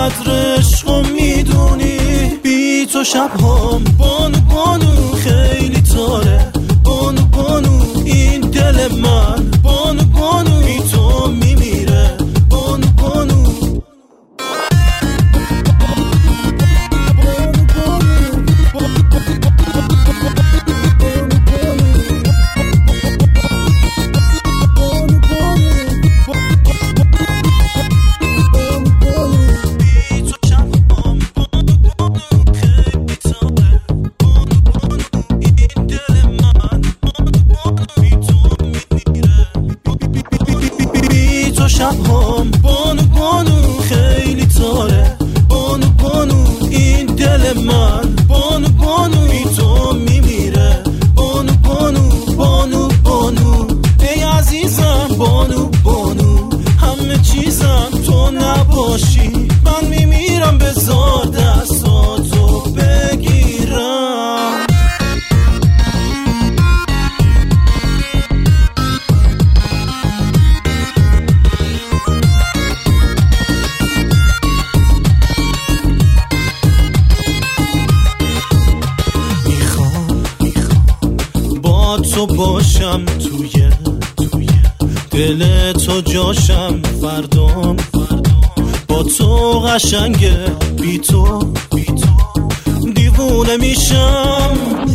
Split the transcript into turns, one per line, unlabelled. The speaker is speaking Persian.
قدر عشقم میدونی. بی تو شبهام بانو بانو خیلی تاره. بانو بانو این دل من بانو بانو بی تو میمیره. بانو بانو شبهام بانو بانو خیلی تاره. بانو بانو این دل من بانو بانو بی تو میمیره. بانو بانو بانو بانو ای عزیزم بانو بانو همه چیزم تو نباشی من میمیرم. بذار دستاتو بگیرم. تو باشم توی دل تو جاشم فردام. با تو قشنگه بی تو دیوونه میشم.